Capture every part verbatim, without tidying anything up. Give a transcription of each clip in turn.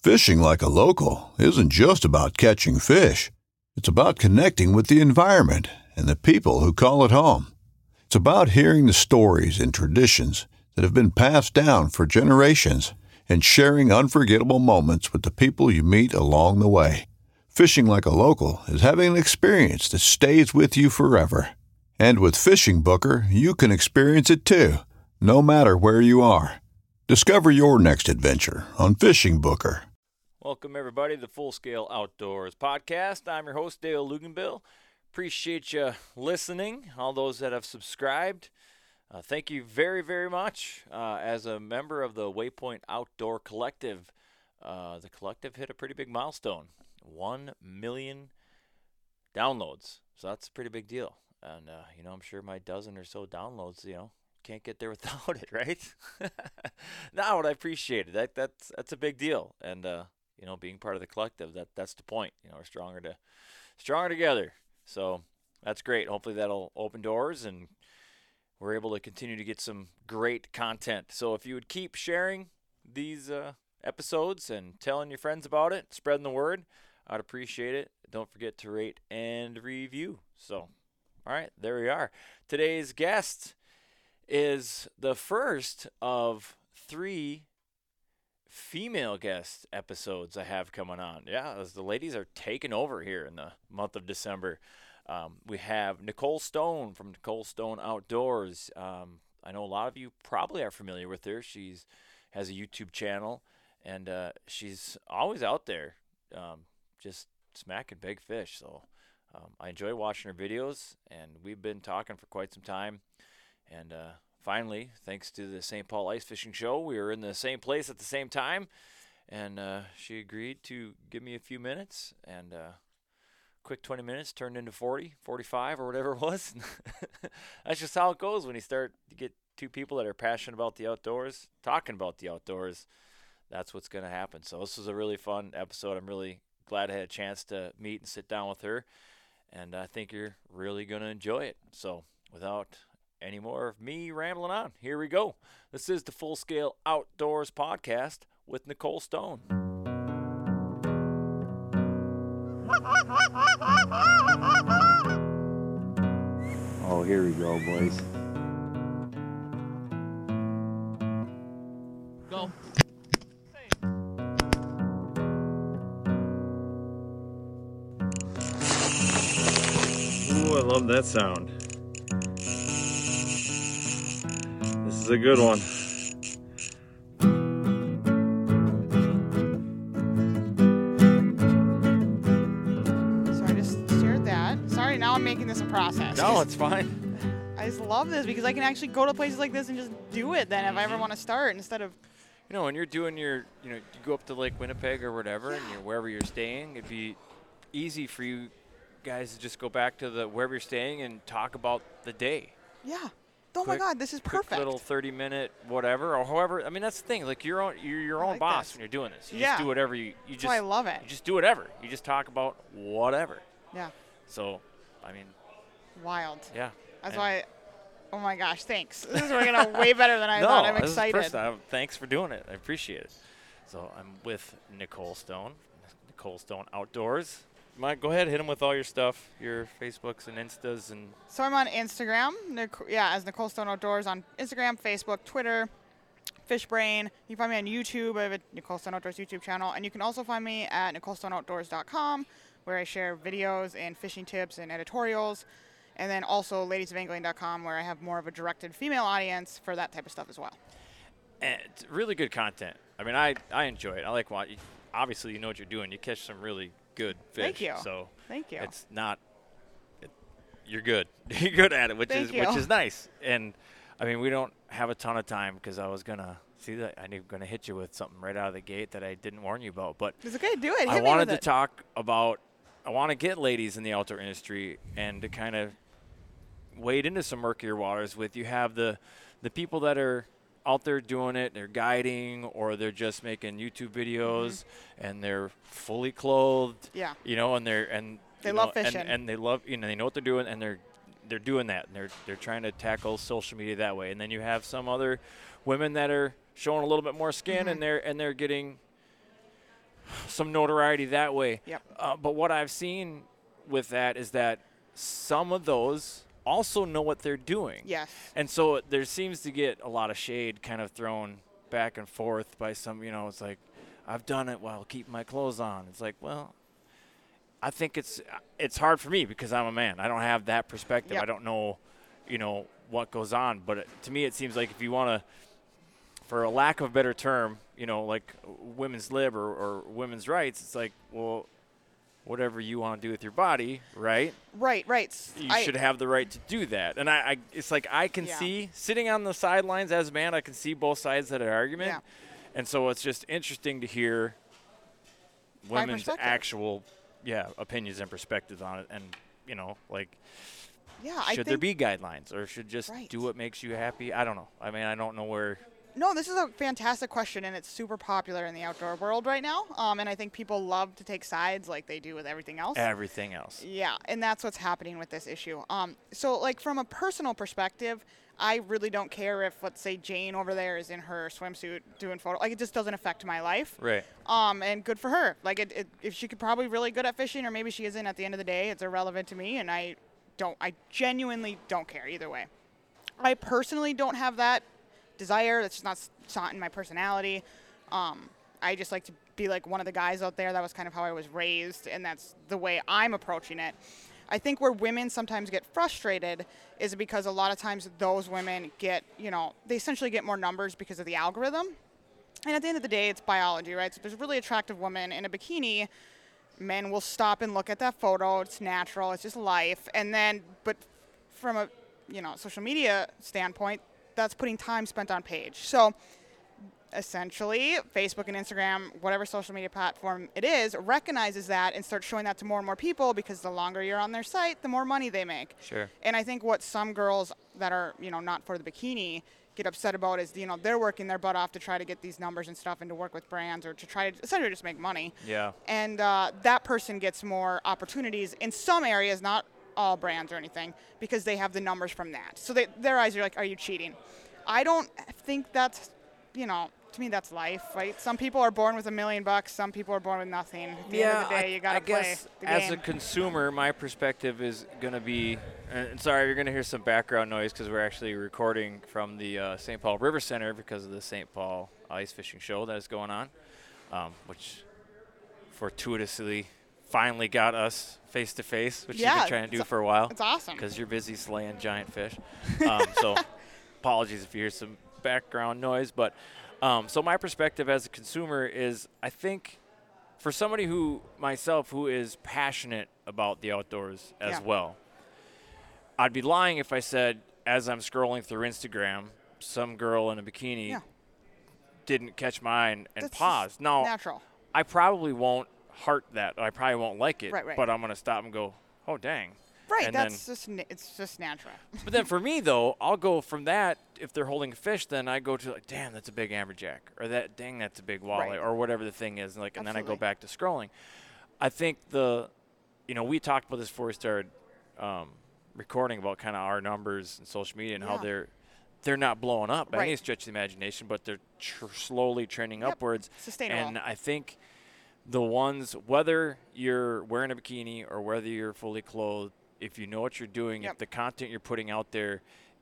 Fishing like a local isn't just about catching fish. It's about connecting with the environment and the people who call it home. It's about hearing the stories and traditions that have been passed down for generations and sharing unforgettable moments with the people you meet along the way. Fishing like a local is having an experience that stays with you forever. And with Fishing Booker, you can experience it too, no matter where you are. Discover your next adventure on Fishing Booker. Welcome, everybody, to the Full Scale Outdoors podcast. I'm your host, Dale Luganbill. Appreciate you listening, all those that have subscribed. Uh, thank you very, very much. Uh, as a member of the Waypoint Outdoor Collective, uh, the collective hit a pretty big milestone, one million downloads. So that's a pretty big deal. And, uh, you know, I'm sure my dozen or so downloads, you know, can't get there without it, right? No, I appreciate it. That, that's, that's a big deal. And, uh, you know, being part of the collective, that that's the point. You know, we're stronger to stronger together. So that's great. Hopefully that'll open doors and we're able to continue to get some great content. So if you would keep sharing these uh, episodes and telling your friends about it, spreading the word, I'd appreciate it. Don't forget to rate and review. So, all right, there we are. Today's guest is the first of three female guest episodes I have coming on. Yeah, as the ladies are taking over here in the month of December. Um, we have Nicole Stone from Nicole Stone Outdoors. Um, I know a lot of you probably are familiar with her. She's has a YouTube channel, and uh, she's always out there um, just smacking big fish. So um, I enjoy watching her videos, and we've been talking for quite some time. And uh, finally, thanks to the Saint Paul Ice Fishing Show, we were in the same place at the same time, and uh, she agreed to give me a few minutes, and uh, quick twenty minutes turned into forty, forty-five, or whatever it was. That's just how it goes when you start to get two people that are passionate about the outdoors, talking about the outdoors. That's what's going to happen. So this was a really fun episode. I'm really glad I had a chance to meet and sit down with her, and I think you're really going to enjoy it. So without any more of me rambling on, here we go. This is the Full Scale Outdoors podcast with Nicole Stone. Oh, here we go, boys. Go. Ooh, I love that sound. This is a good one. So I just shared that. Sorry, now I'm making this a process. No, it's fine. I just love this because I can actually go to places like this and just do it then if I ever want to start instead of... You know, when you're doing your, you know, you go up to Lake Winnipeg or whatever, and you're wherever you're staying, it'd be easy for you guys to just go back to the wherever you're staying and talk about the day. Yeah. Oh Quick- my God, this is Quick perfect. little thirty minute whatever, or however. I mean, that's the thing. Like you're on, you're your I own like boss this. when you're doing this. You Yeah. just do whatever you. You That's just. why I love it. You just do whatever. You just talk about whatever. Yeah. So, I mean, Wild. yeah. That's And- why... Oh my gosh, thanks. This is working out way better than I no, thought. I'm this is the excited. first time. Thanks for doing it. I appreciate it. So I'm with Nicole Stone, Nicole Stone Outdoors. Mike, go ahead, hit them with all your stuff, your Facebooks and Instas, and So I'm on Instagram, Nic- yeah, as Nicole Stone Outdoors on Instagram, Facebook, Twitter, Fishbrain. You can find me on YouTube. I have a Nicole Stone Outdoors YouTube channel, and you can also find me at nicole stone outdoors dot com, where I share videos and fishing tips and editorials, and then also ladies of angling dot com, where I have more of a directed female audience for that type of stuff as well. and it's really good content. I mean, I I enjoy it. I like watching. Obviously, you know what you're doing. You catch some really good fish. Thank you. So Thank you. it's not. It, you're good. You're good at it, which Thank is you. which is nice. And I mean, we don't have a ton of time because I was gonna see that I'm gonna hit you with something right out of the gate that I didn't warn you about. But It's okay, do it. Hit I me wanted with to it. talk about. I want to get ladies in the outdoor industry and to kind of wade into some murkier waters with. You have the the people that are out there doing it, they're guiding, or they're just making YouTube videos, mm-hmm. and they're fully clothed. Yeah. You know, and they're and They you love know, fishing. and, and they love you know they know what they're doing, and they're they're doing that, and they're they're trying to tackle social media that way. And then you have some other women that are showing a little bit more skin, Mm-hmm. and they're and they're getting some notoriety that way. Yep. Uh, but what I've seen with that is that some of those also know what they're doing. Yes. And so there seems to get a lot of shade kind of thrown back and forth by some, you know, it's like, I've done it while keeping my clothes on. It's like, well, I think it's it's hard for me because I'm a man. I don't have that perspective. Yep. I don't know, you know, what goes on. But it, to me, it seems like if you want to, for a lack of a better term, you know, like women's lib or, or women's rights, it's like, well, whatever you want to do with your body, right? Right, right. You I, should have the right to do that. And I, I it's like I can Yeah. see, sitting on the sidelines as a man, I can see both sides of that argument. Yeah. And so it's just interesting to hear My women's perspective. actual, yeah, opinions and perspectives on it. And, you know, like, Yeah, I should there think, be guidelines or should just Right. do what makes you happy? I don't know. I mean, I don't know where. No, this is a fantastic question, and it's super popular in the outdoor world right now. Um, and I think people love to take sides like they do with everything else. Everything else. Yeah, and that's what's happening with this issue. Um, so, like, from a personal perspective, I really don't care if, let's say, Jane over there is in her swimsuit doing photo. Like, it just doesn't affect my life. Right. Um, and good for her. Like, it, it, if she could probably really good at fishing, or maybe she isn't. At the end of the day, it's irrelevant to me, and I don't. I genuinely don't care either way. I personally don't have that desire. That's just not, it's not in my personality. Um, I just like to be like one of the guys out there. That was kind of how I was raised, and that's the way I'm approaching it. I think where women sometimes get frustrated is because a lot of times those women get, you know, they essentially get more numbers because of the algorithm. And at the end of the day, it's biology, right? So if there's a really attractive woman in a bikini, men will stop and look at that photo. It's natural. It's just life. And then, but from a, you know, social media standpoint, that's putting time spent on page. So essentially, Facebook and Instagram, whatever social media platform it is, recognizes that and starts showing that to more and more people because the longer you're on their site, the more money they make. Sure. And I think what some girls that are, you know, not for the bikini get upset about is, you know, they're working their butt off to try to get these numbers and stuff and to work with brands or to try to essentially just make money. Yeah. And uh, that person gets more opportunities in some areas, not all brands or anything, because they have the numbers from that. So they, their eyes are like, are you cheating? I don't think that's, you know, to me that's life, right? Some people are born with a million bucks. Some people are born with nothing. At the yeah, end of the day, I, you got I to play guess the as game. a consumer, my perspective is going to be, and sorry, you're going to hear some background noise because we're actually recording from the uh, Saint Paul River Center because of the Saint Paul Ice Fishing Show that is going on, um, which fortuitously finally got us face to face, which Yeah, you've been trying to do it's- for a while. It's awesome. Because you're busy slaying giant fish. Um, so apologies if you hear some background noise. But um, so my perspective as a consumer is I think for somebody who, myself, who is passionate about the outdoors as Yeah. well, I'd be lying if I said as I'm scrolling through Instagram, some girl in a bikini Yeah. didn't catch my eye and, and That's just pause. Now, natural. I probably won't heart that. I probably won't like it. Right, right. But I'm going to stop and go, oh, dang. Right, and that's just na- it's just natural. But then for me, though, I'll go from that. If they're holding a fish, then I go to like, damn, that's a big amberjack, or that, dang, that's a big walleye, Right. or whatever the thing is. And like, and then I go Absolutely. back to scrolling. I think the, you know, we talked about this before we started um, recording about kind of our numbers and social media and how Yeah. they're they're not blowing up by any Right. stretch of the imagination, but they're tr- slowly trending Yep. upwards. Sustainable. And I think the ones, whether you're wearing a bikini or whether you're fully clothed, if you know what you're doing, Yep. if the content you're putting out there,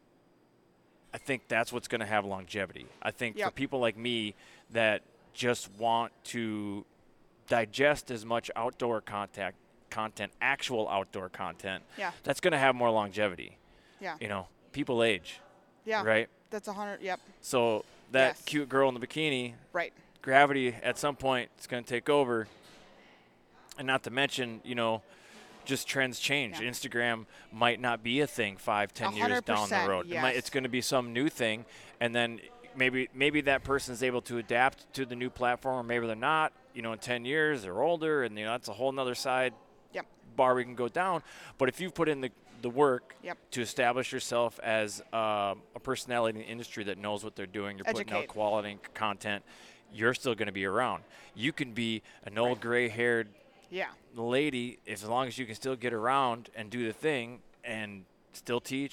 I think that's what's going to have longevity. I think for Yep. people like me that just want to digest as much outdoor contact content, actual outdoor content, Yeah. that's going to have more longevity. Yeah. You know, people age, Yeah. right? That's a hundred. Yep. So that Yes. cute girl in the bikini, Right. gravity at some point is going to take over. And not to mention, you know, just trends change. Yeah. Instagram might not be a thing five, ten A years hundred down the percent, road. It might, yes. it's going to be some new thing, and then maybe maybe that person is able to adapt to the new platform, or maybe they're not. You know, in ten years they're older, and you know that's a whole nother side Yep. bar we can go down. But if you've put in the the work Yep. to establish yourself as uh, a personality in the industry that knows what they're doing, you're putting out Educate. quality content, you're still going to be around. You can be an old gray-haired Yeah. lady as long as you can still get around and do the thing and still teach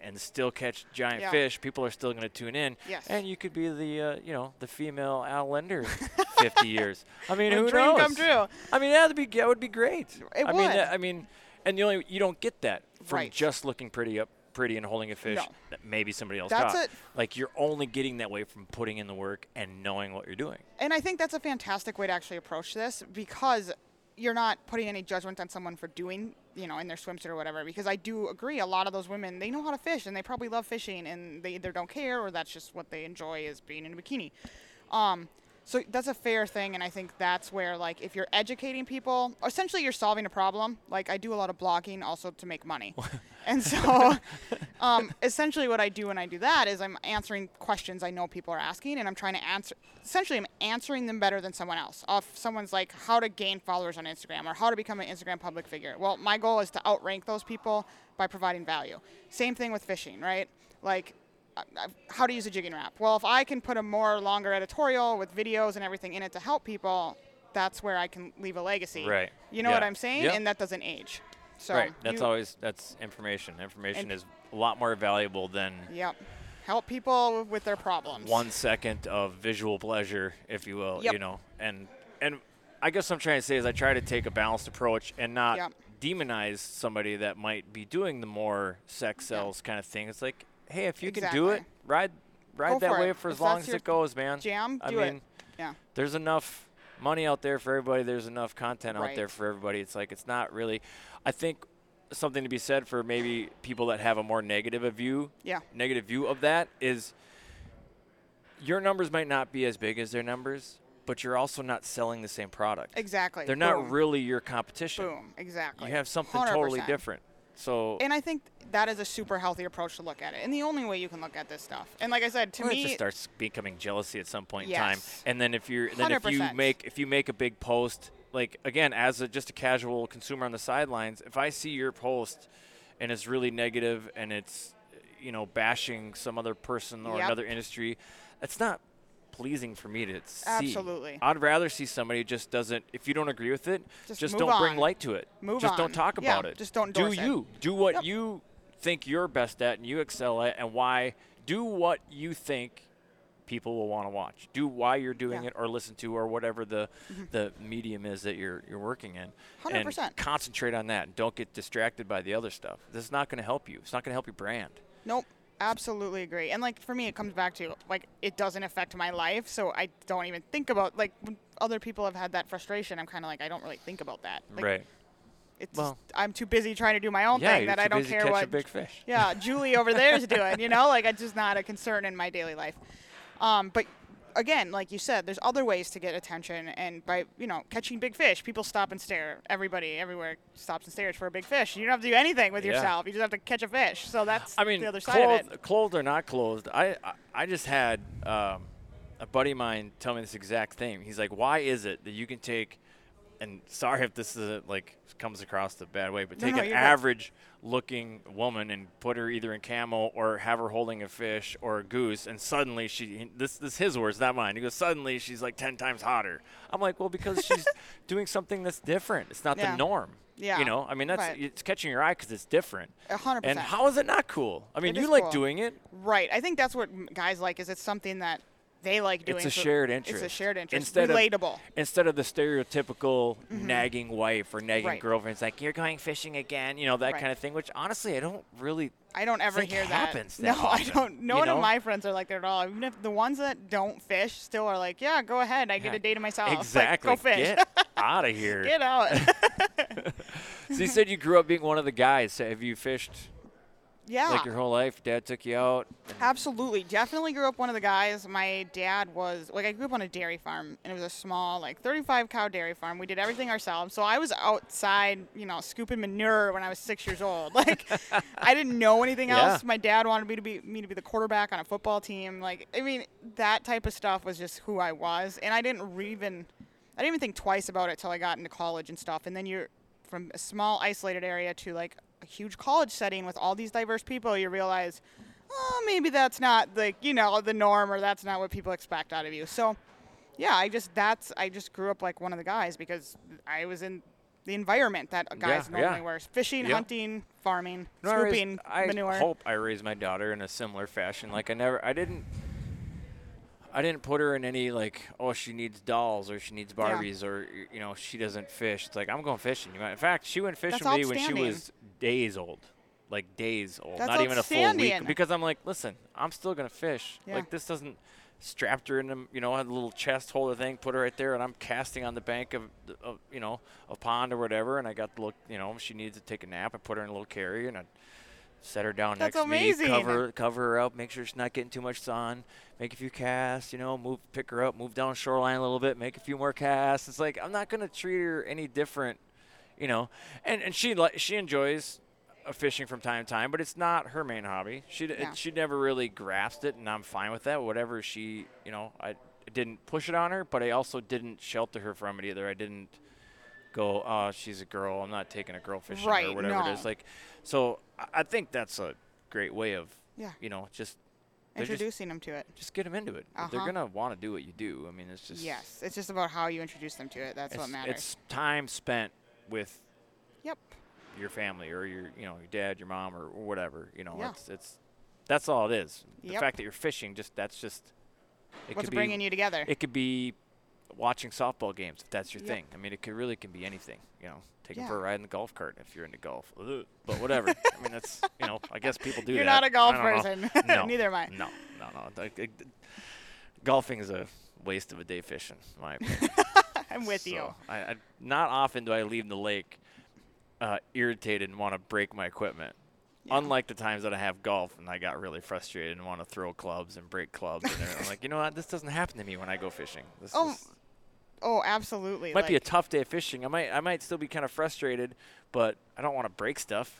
and still catch giant Yeah. fish, people are still going to tune in. Yes. And you could be the, uh, you know, the female Al Lender in fifty years. I mean, A who dream knows? come true. I mean, that would be that would be great. It I mean, would. uh, I mean, and the only you don't get that from Right. just looking pretty up, pretty and holding a fish No. that maybe somebody else That's caught. it. Like you're only getting that way from putting in the work and knowing what you're doing. And I think that's a fantastic way to actually approach this, because you're not putting any judgment on someone for doing, you know, in their swimsuit or whatever. Because I do agree, a lot of those women, they know how to fish and they probably love fishing, and they either don't care or that's just what they enjoy, is being in a bikini. Um, so that's a fair thing, and I think that's where, like, if you're educating people, essentially you're solving a problem. Like, I do a lot of blogging also to make money. And so um, essentially what I do when I do that is I'm answering questions I know people are asking, and I'm trying to answer, essentially I'm answering them better than someone else. If someone's like, how to gain followers on Instagram or how to become an Instagram public figure. Well, my goal is to outrank those people by providing value. Same thing with fishing, right? Like, uh, uh, how to use a jigging Rap. Well, if I can put a more longer editorial with videos and everything in it to help people, that's where I can leave a legacy. Right. You know Yeah. what I'm saying? Yep. And that doesn't age. So right. That's you- always that's information. Information And- is a lot more valuable than Yep. Help people with their problems. one second of visual pleasure, if you will. Yep. You know, and and I guess what I'm trying to say is I try to take a balanced approach and not Yep. demonize somebody that might be doing the more sex sells kind of thing. It's like, hey, if you can Exactly. do it, ride ride Go that for way it. for as If long that's as your it goes, man. Jam, I do mean, it. Yeah. there's enough money out there for everybody. There's enough content out Right. there for everybody. It's like it's not really. I think something to be said for maybe people that have a more negative a view. Yeah. Negative view of that is your numbers might not be as big as their numbers, but you're also not selling the same product. Exactly. They're Boom. not really your competition. Boom. Exactly. You have something one hundred totally percent. different. So And I think that is a super healthy approach to look at it, and the only way you can look at this stuff. And like I said, to well, it me, just starts becoming jealousy at some point in time. Yes. And then if you're then if you one hundred percent. make if you make a big post, like again, as a, just a casual consumer on the sidelines, if I see your post and it's really negative and it's you know bashing some other person or Yep. another industry, that's not pleasing for me to see. Absolutely. I'd rather see somebody who just doesn't. If you don't agree with it, Just just, move don't bring on. light to it. Move just on. don't talk Yeah, about it. just don't do endorse it. you do what Yep. you think you're best at and you excel at, and why do what you think people will want to watch. Do why you're doing Yeah. it or listen to or whatever the the medium is that you're you're working in. one hundred percent. And concentrate on that. Don't get distracted by the other stuff. This is not going to help you. It's not going to help your brand. Nope. Absolutely agree. And like for me, it comes back to like it doesn't affect my life, so I don't even think about like when other people have had that frustration. I'm kind of like I don't really think about that. Like, right. It's Well- I'm too busy trying to do my own Yeah, thing you're that too I don't busy care catching what. big fish. Yeah, Julie over there is doing. You know, like it's just not a concern in my daily life. Um, but again, like you said, there's other ways to get attention, and by you know catching big fish, people stop and stare. Everybody, everywhere stops and stares for a big fish. You don't have to do anything with Yeah. yourself. You just have to catch a fish. So that's I mean, the other side of clothed, it. clothed or not clothed, I, I I just had um, a buddy of mine tell me this exact thing. He's like, why is it that you can take, and sorry if this is a, like comes across the bad way, but No, take no, an you're good. average-looking woman and put her either in camo or have her holding a fish or a goose, and suddenly she this this is his words, not mine. He goes, suddenly she's like ten times hotter. I'm like, well, because she's doing something that's different. It's not Yeah. the norm. Yeah. You know, I mean, that's Right. it's catching your eye because it's different. A hundred And percent. how is it not cool? I mean, It you is like cool. doing it. Right. I think that's what m- guys like. Is it's something that they like doing. It's a so shared interest. It's a shared interest. Instead of- Relatable. Instead of the stereotypical nagging wife or nagging Right. girlfriend, it's like, you're going fishing again, you know, that Right. kind of thing, which honestly I don't really I don't ever think hear happens that. that no, often, I don't. No you one know? of my friends are like that at all. Even if the ones that don't fish still are like, yeah, go ahead. I get Yeah. a day to myself. Like, exactly. go fish. Get out of here. Get out. So you said you grew up being one of the guys. So have you fished yeah. like your whole life? Dad took you out? Absolutely. Definitely grew up one of the guys. My dad was, like, I grew up on a dairy farm, and it was a small, like, thirty-five cow dairy farm. We did everything ourselves. So I was outside, you know, scooping manure when I was six years old. Like, I didn't know anything Yeah. else. My dad wanted me to be me to be the quarterback on a football team. Like, I mean, that type of stuff was just who I was. And I didn't re- even, I didn't even think twice about it till I got into college and stuff. And then you're from a small, isolated area to, like, a huge college setting with all these diverse people, you realize, oh, maybe that's not the, you know, the norm, or that's not what people expect out of you. So, yeah, I just, that's, I just grew up like one of the guys because I was in the environment that guys Yeah, normally yeah. wear. Fishing, Yeah. hunting, farming, No, I raised- scooping, I manure. hope I raised my daughter in a similar fashion. Like I never, I didn't, I didn't put her in any like, oh, she needs dolls or she needs Barbies or y- you know, she doesn't fish. It's like I'm going fishing. You know, in fact, she went fishing That's with me when she outstanding. was days old, like days old, That's not even a full week. outstanding. Because I'm like, listen, I'm still gonna fish. Yeah. Like this doesn't. Strapped her in the, you know, had a little chest holder thing, put her right there, and I'm casting on the bank of, of, you know, a pond or whatever, and I got the little, you know, she needs to take a nap. I put her in a little carrier, and I set her down That's next amazing. to me, cover cover her up, make sure she's not getting too much sun, make a few casts, you know, move, pick her up, move down shoreline a little bit, make a few more casts. It's like I'm not gonna treat her any different, you know, and and she like she enjoys uh, fishing from time to time, but it's not her main hobby. She Yeah. she never really grasped it, and I'm fine with that. Whatever she, you know, I didn't push it on her, but I also didn't shelter her from it either. I didn't go, oh, she's a girl, I'm not taking a girl fishing Right, or whatever no. it is. Like, so I- I think that's a great way of, Yeah. you know, just they're just, Introducing them to it. just get them into it. They're Uh-huh. gonna want to do what you do. I mean, it's just Yes, it's just about how you introduce them to it. That's it's, what matters. it's time spent with Yep. your family or your, you know, your dad, your mom, or whatever. You know, Yeah. it's it's that's all it is. The Yep. fact that you're fishing, just that's just it What's could bringing be, you together? It could be watching softball games if that's your Yep. thing. I mean, it could really can be anything. You know, taking Yeah. for a ride in the golf cart if you're into golf. Ugh. But whatever. I mean, that's you know, I guess people do You're that. not a golf I don't know. person. No, Neither am I. No, no, no. Like, it- golfing is a waste of a day fishing, in my opinion. I'm with So, you. I, I not often do I leave the lake uh, irritated and want to break my equipment. Yeah. Unlike the times that I have golf and I got really frustrated and want to throw clubs and break clubs and everything. I'm like, you know what? This doesn't happen to me when I go fishing. This Oh, is, Oh, absolutely. might be a like- tough day of fishing. I might I might still be kind of frustrated, but I don't want to break stuff.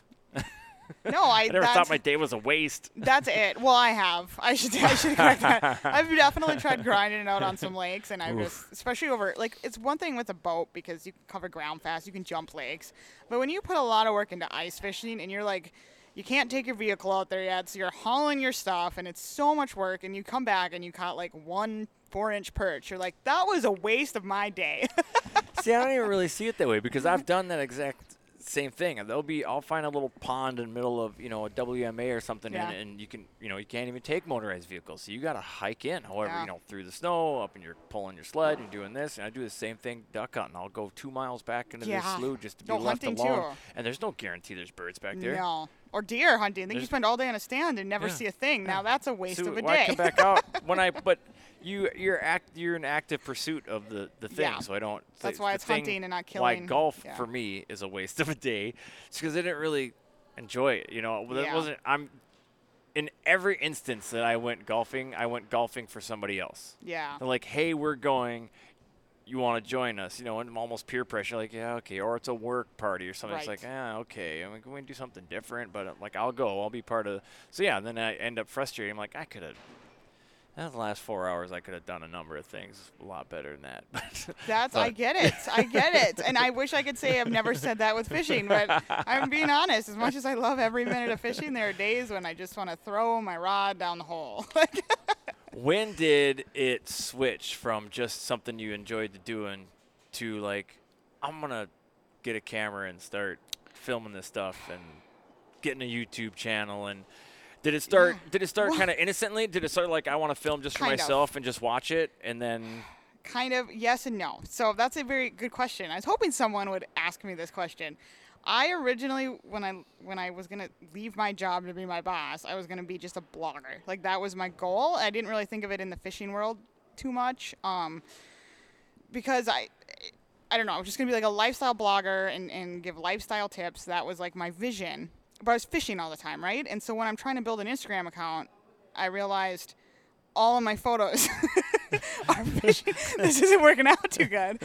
No, I. I never that's, thought my day was a waste. That's it. Well, I have. I should. I should correct that. I've definitely tried grinding it out on some lakes, and I've just, especially over, like, it's one thing with a boat because you can cover ground fast, you can jump lakes, but when you put a lot of work into ice fishing, and you're like, you can't take your vehicle out there yet, so you're hauling your stuff, and it's so much work, and you come back and you caught like one four-inch perch. You're like, that was a waste of my day. See, I don't even really see it that way because I've done that exact same thing. There'll be, I'll find a little pond in the middle of, you know, a W M A or something, Yeah. and, and you can, you know, you can't even take motorized vehicles, so you got to hike in. However, Yeah. you know, through the snow, up and you're pulling your sled, you're doing this, and I do the same thing duck hunting. I'll go two miles back into Yeah. the slough just to be No, left hunting alone, too. and there's no guarantee there's birds back there. No. Or deer hunting. I think you There's- spend all day on a stand and never Yeah. see a thing. Now that's a waste So of a why day. come back out when I? But you, you're act, you're in active pursuit of the the thing. Yeah. So I don't. That's the- why the it's thing hunting and not Why killing. golf Yeah. for me is a waste of a day, it's because I didn't really enjoy it. You know, that Yeah. wasn't. I'm. In every instance that I went golfing, I went golfing for somebody else. Yeah. They're like, hey, we're going. You want to join us? You know, and almost peer pressure, like, yeah, okay, or it's a work party or something. It's Right. like, ah, okay, I mean, can we do something different? But uh, like, I'll go, I'll be part of. So yeah, then I end up frustrated. I'm like, I could have. That the last four hours, I could have done a number of things a lot better than that. But That's I but- get it. I get it. And I wish I could say I've never said that with fishing, but I'm being honest. As much as I love every minute of fishing, there are days when I just want to throw my rod down the hole. When did it switch from just something you enjoyed doing to like, I'm gonna get a camera and start filming this stuff and getting a YouTube channel? And did it start? Yeah. Did it start Well- kind of innocently? Did it start like I want to film just for Kind of. myself and just watch it, and then Kind of yes and no. So that's a very good question. I was hoping someone would ask me this question. I originally, when I when I was gonna leave my job to be my boss, I was gonna be just a blogger. Like that was my goal. I didn't really think of it in the fishing world too much, um, because I, I don't know. I was just gonna be like a lifestyle blogger and and give lifestyle tips. That was like my vision. But I was fishing all the time, right? And so when I'm trying to build an Instagram account, I realized all of my photos are fishing. This isn't working out too good.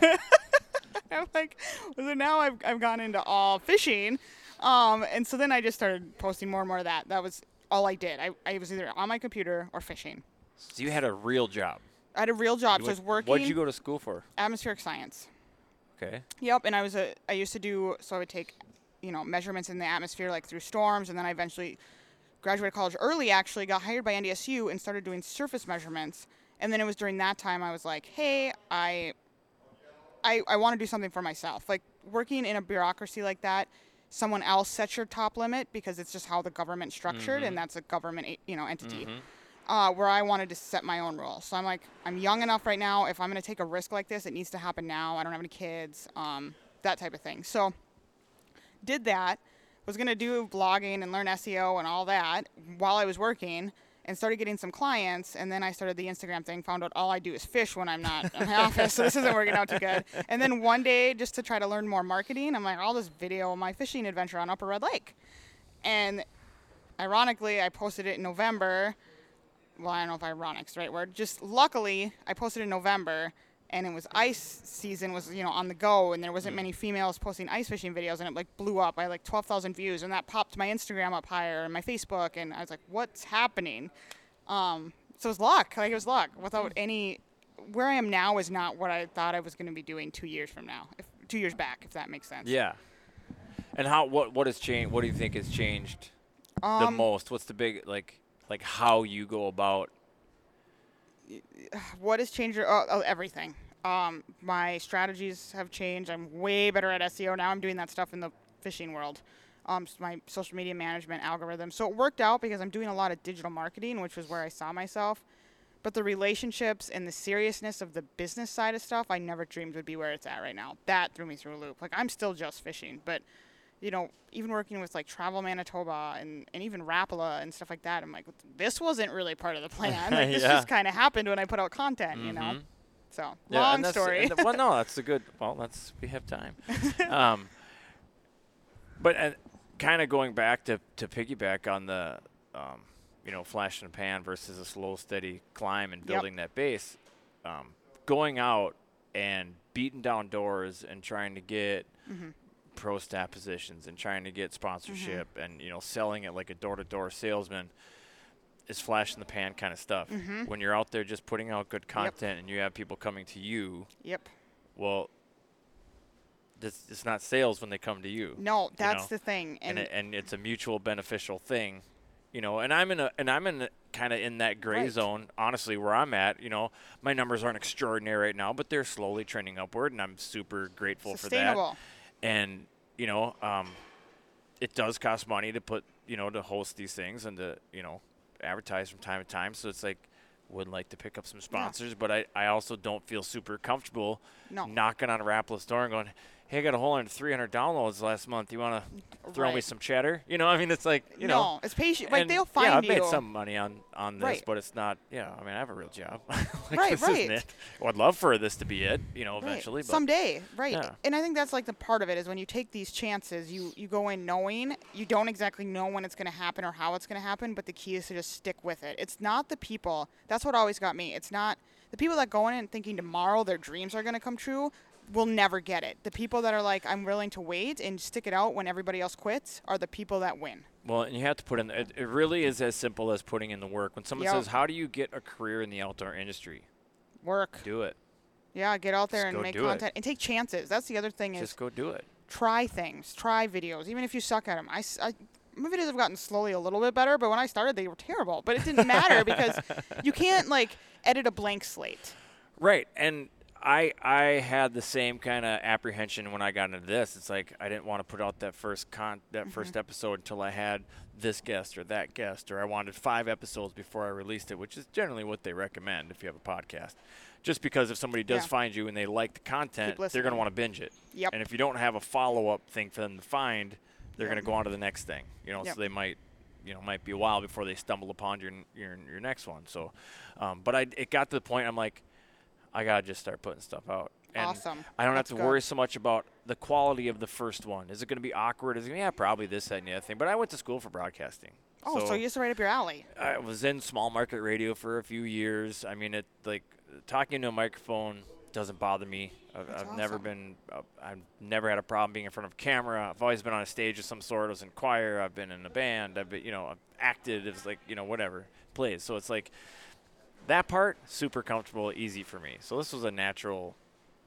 I'm like, so now I've, I've gone into all fishing. Um, and so then I just started posting more and more of that. That was all I did. I, I was either on my computer or fishing. so you had a real job? I had a real job. So I was working What did you go to school for? atmospheric science. Okay. Yep, and I was a I used to do so I would take, you know, measurements in the atmosphere like through storms, and then I eventually graduated college early. Actually, got hired by N D S U and started doing surface measurements. And then it was during that time I was like, hey, I I, I want to do something for myself. Like working in a bureaucracy like that, someone else sets your top limit because it's just how the government's structured, Mhm. and that's a government, you know, entity. Mhm. Uh, where I wanted to set my own rules. So I'm like, I'm young enough right now. If I'm going to take a risk like this, it needs to happen now. I don't have any kids, um, that type of thing. So did that. Was going to do blogging and learn S E O and all that while I was working, and started getting some clients. And then I started the Instagram thing, found out all I do is fish when I'm not in my office. So this isn't working out too good. And then one day, just to try to learn more marketing, I'm like, I'll just video my fishing adventure on Upper Red Lake. And ironically, I posted it in November. Well, I don't know if ironic's the right word. Just luckily, I posted in November, and it was ice season was, you know, on the go, and there wasn't many females posting ice fishing videos, and it like blew up. I had like twelve thousand views, and that popped my Instagram up higher and my Facebook, and I was like, what's happening? Um, so it was luck. Like it was luck. Without any, where I am now is not what I thought I was going to be doing two years from now, if, two years back, if that makes sense. Yeah. And how what what has changed? What do you think has changed the Um, most? What's the big like like how you go about? What has changed? Oh, oh, everything. Um, my strategies have changed. I'm way better at S E O now. I'm doing that stuff in the fishing world. Um, s- my social media management algorithm. So it worked out because I'm doing a lot of digital marketing, which was where I saw myself. But the relationships and the seriousness of the business side of stuff, I never dreamed would be where it's at right now. That threw me through a loop. Like I'm still just fishing, but you know, even working with like Travel Manitoba and, and even Rapala and stuff like that, I'm like, this wasn't really part of the plan. Like, this Yeah. just kind of happened when I put out content, you know? Mhm. So, Yeah, long and that's- story. and the- well, no, that's a good. Well, that's we have time. um, but uh, kind of going back to to piggyback on the, um, you know, flash in the pan versus a slow, steady climb and Yep. building that base. Um, going out and beating down doors and trying to get Mhm. pro staff positions and trying to get sponsorship Mm-hmm. and you know selling it like a door-to-door salesman is flash in the pan kind of stuff. Mhm. When you're out there just putting out good content and you have people coming to you, Yep. well, this it's not sales when they come to you. No, that's know? the thing. and And, it, and it's a mutual beneficial thing, you know. And I'm in a and I'm in kind of in that gray Right. zone, honestly, where I'm at. You know, my numbers aren't extraordinary right now, but they're slowly trending upward, and I'm super grateful for that. sustainable. And you know, um, it does cost money to put, you know, to host these things and to, you know, advertise from time to time. So it's like, would like to pick up some sponsors, but I, I also don't feel super comfortable No. knocking on a Rapala door and going, hey, I got a whole under three hundred downloads last month. You want to throw me Right. some cheddar? You know, I mean, it's like, you no, know. it's patient. Like and they'll find yeah, I've you. made some money on, on this, Right. but it's not, yeah, I mean, I have a real job. like, Right, this right. isn't it. Well, I'd love for this to be it, you know, Right. eventually. But Someday, right. Yeah. And I think that's like the part of it is when you take these chances, you, you go in knowing you don't exactly know when it's going to happen or how it's going to happen, but the key is to just stick with it. It's not the people. That's what always got me. It's not the people that go in and thinking tomorrow their dreams are going to come true will never get it. The people that are like, I'm willing to wait and stick it out when everybody else quits are the people that win. Well, and you have to put in, it, it really is as simple as putting in the work. When someone Yep. says, how do you get a career in the outdoor industry? Work. Do it. Yeah, get out there Just and go make do it. content and take chances. That's the other thing is Just go do it. try things, try videos, even if you suck at them. I, s- I- my videos have gotten slowly a little bit better, but when I started, they were terrible. But it didn't matter because you can't like edit a blank slate. Right. And I I had the same kind of apprehension when I got into this. It's like I didn't want to put out that first con that first episode until I had this guest or that guest, or I wanted five episodes before I released it, which is generally what they recommend if you have a podcast. Just because if somebody does Yeah. find you and they like the content, they're going to listening. want to binge it. Yep. And if you don't have a follow-up thing for them to find, they're Yep. going to go on to the next thing. You know, Yep. so they might, you know, might be a while before they stumble upon your your your next one. So, um, but I it got to the point I'm like, I gotta just start putting stuff out. And Awesome. I don't That's have to good. worry so much about the quality of the first one. Is it going to be awkward? Is it, yeah, probably this, that, and the other thing. But I went to school for broadcasting. Oh, so, you used to right up your alley. I was in small market radio for a few years. I mean, it like talking to a microphone doesn't bother me. I've, That's I've never awesome. been. Uh, I've never had a problem being in front of a camera. I've always been on a stage of some sort. I was in choir. I've been in a band. I've been, you know, I've acted. It's like, you know, whatever plays. So it's like that part super comfortable, easy for me. So this was a natural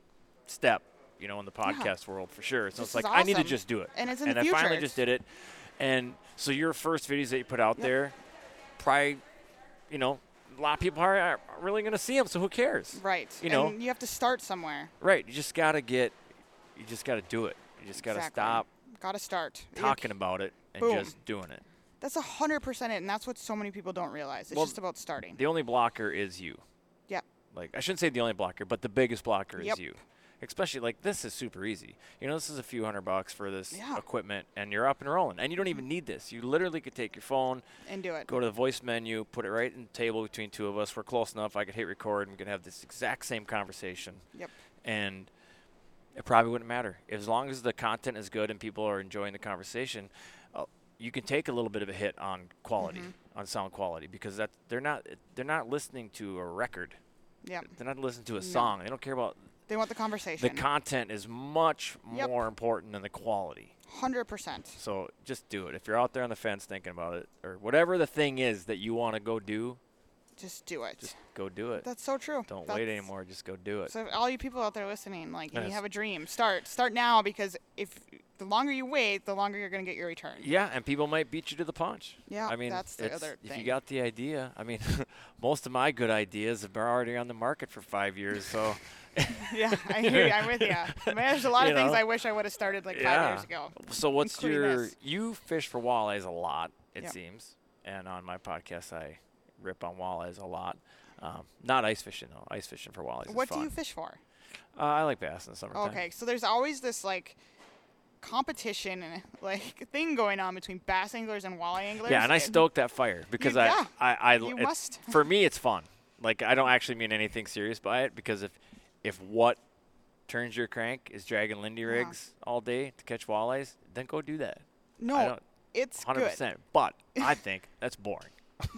step, you know, in the podcast world for sure. So This it's like is I need to awesome. just do it. And it's in and the I future. finally just did it. And so your first videos that you put out Yep. there, probably, you know, a lot of people are, are really going to see them, so who cares? Right. You know, and you have to start somewhere. right. You just got to get, you just got to do it. You just got to Exactly. stop Got to start. You talking about it and Boom. just doing it. That's a hundred percent it, and that's what so many people don't realize. It's Well, just about starting. The only blocker is you. Yeah. Like, I shouldn't say the only blocker, but the biggest blocker Yep. is you. Especially, like, this is super easy. You know, this is a few hundred bucks for this Yeah. equipment, and you're up and rolling. And you don't even need this. You literally could take your phone, And do it. go to the voice menu, put it right in the table between two of us. We're close enough. I could hit record, and we could have this exact same conversation. Yep. And it probably wouldn't matter. As long as the content is good and people are enjoying the conversation, uh, you can take a little bit of a hit on quality, Mm-hmm. on sound quality, because that they're not they're not listening to a record. Yep. They're not listening to a No. song. They don't care about They want the conversation. the content is much Yep. more important than the quality. Hundred percent. So just do it. If you're out there on the fence thinking about it, or whatever the thing is that you want to go do, Just do it. just go do it. That's so true. Don't That's, wait anymore. Just go do it. So all you people out there listening, like, and you Yes. have a dream, start. Start now, because if the longer you wait, the longer you're gonna get your return. Yeah, and people might beat you to the punch. Yeah, I mean, that's the it's- other if thing. you got the idea, I mean, most of my good ideas have been already on the market for five years, so Yeah, I hear you. I'm with you. I mean, there's a lot You of things know? I wish I would have started like five Yeah. years ago. So what's including your this. you fish for walleyes a lot, it Yep. seems, and on my podcast I rip on walleyes a lot. Um, not ice fishing though. Ice fishing for walleyes. What is fun. do you fish for? Uh, I like bass in the summertime. Okay, so there's always this like competition and like thing going on between bass anglers and walleye anglers. Yeah, and I stoke that fire because I, yeah, I, I, you it's- must. For me, it's fun. Like I don't actually mean anything serious by it, because if, if what turns your crank is dragging Lindy rigs all day to catch walleyes, then go do that. I No, don't- it's one hundred good. percent. But I think that's boring.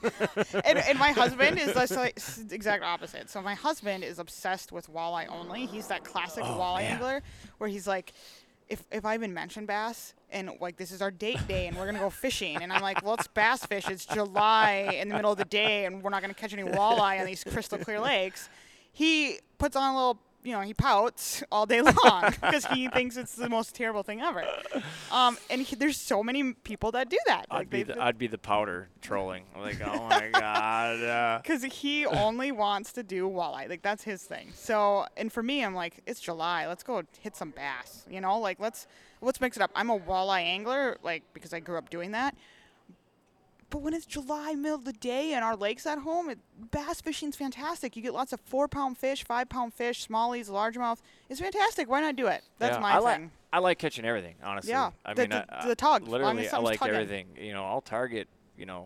and, and my husband is the like, s- exact opposite. So my husband is obsessed with walleye only. He's that classic Oh, walleye man. angler where he's like, if if I even mention bass and like this is our date day and we're gonna go fishing, and I'm like, well, it's bass fish. It's July in the middle of the day and we're not gonna catch any walleye on these crystal clear lakes. He puts on a little. You know, he pouts all day long because he thinks it's the most terrible thing ever. Um, and he, there's so many people that do that. I'd Like be they- the I'd be the powder trolling. I'm like, oh my god. Uh, Because he only wants to do walleye. Like, that's his thing. So, and for me, I'm like, it's July. Let's go hit some bass. You know, like, let's let's mix it up. I'm a walleye angler, like, because I grew up doing that. But when it's July, middle of the day, and our lake's at home, it, bass fishing's fantastic. You get lots of four-pound fish, five-pound fish, smallies, largemouth. It's fantastic. Why not do it? That's yeah, my I thing. like I like catching everything, honestly. Yeah, I the- mean, the- I, the tug, as long as Literally, I something's like tugging. everything. You know, I'll target. You know,